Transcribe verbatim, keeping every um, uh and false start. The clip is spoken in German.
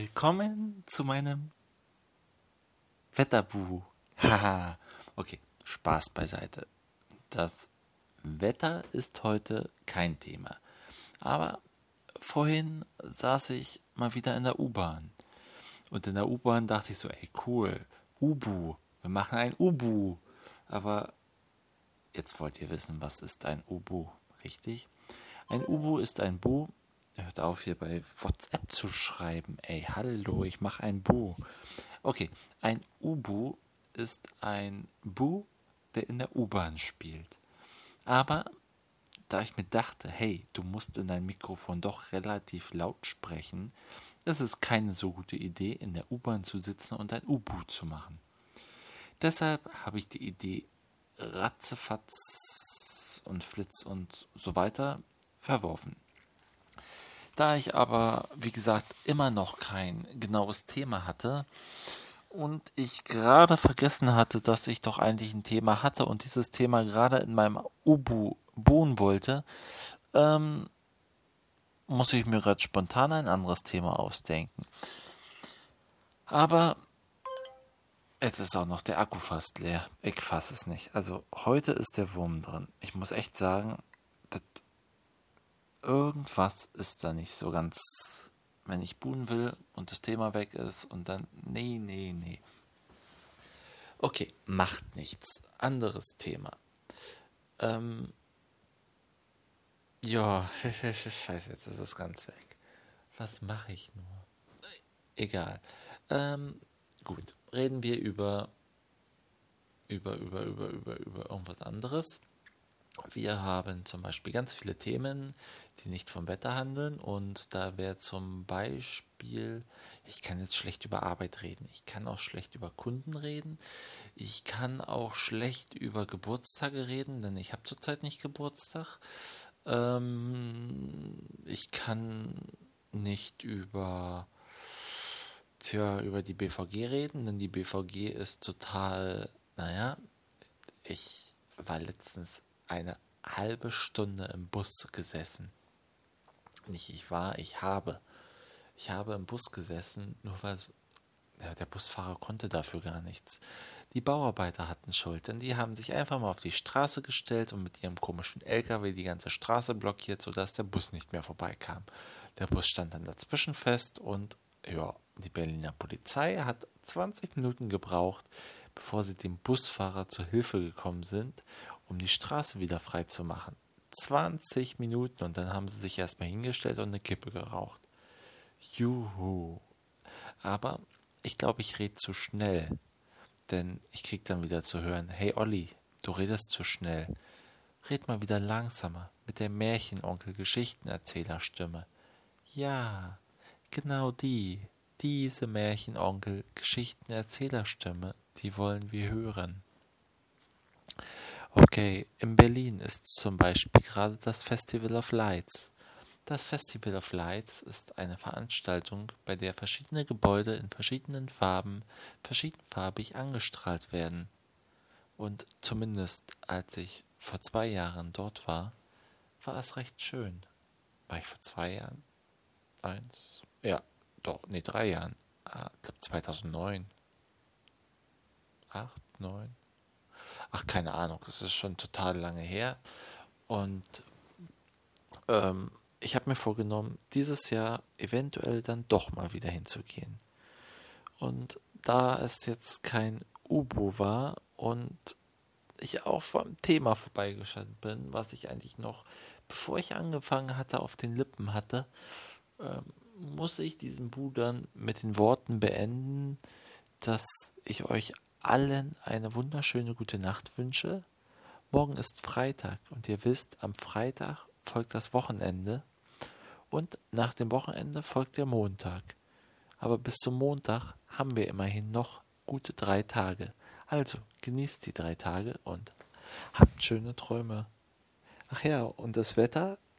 Willkommen zu meinem Wetterbuch. Haha. Okay, Spaß beiseite. Das Wetter ist heute kein Thema. Aber vorhin saß ich mal wieder in der U-Bahn. Und in der U-Bahn dachte ich so, ey cool, Ubu, wir machen ein Ubu. Aber jetzt wollt ihr wissen, was ist ein Ubu, richtig? Ein Ubu ist ein Bu. Hört auf, hier bei WhatsApp zu schreiben. Ey, hallo, ich mache ein Bu. Okay, ein Ubu ist ein Bu, der in der U-Bahn spielt. Aber da ich mir dachte, hey, du musst in dein Mikrofon doch relativ laut sprechen, ist es keine so gute Idee, in der U-Bahn zu sitzen und ein Ubu zu machen. Deshalb habe ich die Idee Ratzefatz und Flitz und so weiter verworfen. Da ich aber, wie gesagt, immer noch kein genaues Thema hatte und ich gerade vergessen hatte, dass ich doch eigentlich ein Thema hatte und dieses Thema gerade in meinem Ubu bohren wollte, ähm, muss ich mir gerade spontan ein anderes Thema ausdenken. Aber jetzt ist auch noch der Akku fast leer. Ich fasse es nicht. Also heute ist der Wurm drin. Ich muss echt sagen, das irgendwas ist da nicht so ganz, wenn ich buhen will und das Thema weg ist und dann, nee, nee, nee. Okay, macht nichts. Anderes Thema. Ähm, ja, scheiße, jetzt ist es ganz weg. Was mache ich nur? Egal. Ähm, gut, reden wir über, über, über, über, über, über irgendwas anderes. Wir haben zum Beispiel ganz viele Themen, die nicht vom Wetter handeln und da wäre zum Beispiel, ich kann jetzt schlecht über Arbeit reden, ich kann auch schlecht über Kunden reden, ich kann auch schlecht über Geburtstage reden, denn ich habe zurzeit nicht Geburtstag. Ähm, ich kann nicht über, tja, über die B V G reden, denn die B V G ist total, naja, ich war letztens eine halbe Stunde im Bus gesessen. Nicht ich war, ich habe. Ich habe im Bus gesessen, nur weil ja, der Busfahrer konnte dafür gar nichts. Die Bauarbeiter hatten Schuld, denn die haben sich einfach mal auf die Straße gestellt und mit ihrem komischen L K W die ganze Straße blockiert, sodass der Bus nicht mehr vorbeikam. Der Bus stand dann dazwischen fest und ja, die Berliner Polizei hat zwanzig Minuten gebraucht, bevor sie dem Busfahrer zur Hilfe gekommen sind, um die Straße wieder frei zu machen. zwanzig Minuten und dann haben sie sich erstmal hingestellt und eine Kippe geraucht. Juhu. Aber ich glaube, ich rede zu schnell, denn ich krieg dann wieder zu hören, hey Olli, du redest zu schnell. Red mal wieder langsamer mit der Märchenonkel-Geschichtenerzählerstimme. Ja, genau die, diese Märchenonkel-Geschichtenerzählerstimme, die wollen wir hören. Okay, in Berlin ist zum Beispiel gerade das Festival of Lights. Das Festival of Lights ist eine Veranstaltung, bei der verschiedene Gebäude in verschiedenen Farben verschiedenfarbig angestrahlt werden. Und zumindest als ich vor zwei Jahren dort war, war es recht schön. War ich vor zwei Jahren? Eins? Ja, doch, nee, drei Jahren. Ah, ich glaube zweitausendneun. Acht, neun? Ach, keine Ahnung, es ist schon total lange her. Und ähm, ich habe mir vorgenommen, dieses Jahr eventuell dann doch mal wieder hinzugehen. Und da es jetzt kein Ubu war und ich auch vom Thema vorbeigeschaut bin, was ich eigentlich noch, bevor ich angefangen hatte, auf den Lippen hatte, ähm, muss ich diesen Bu dann mit den Worten beenden, dass ich euch allen eine wunderschöne gute Nacht wünsche. Morgen ist Freitag und ihr wisst, am Freitag folgt das Wochenende und nach dem Wochenende folgt der Montag. Aber bis zum Montag haben wir immerhin noch gute drei Tage. Also genießt die drei Tage und habt schöne Träume. Ach ja, und das Wetter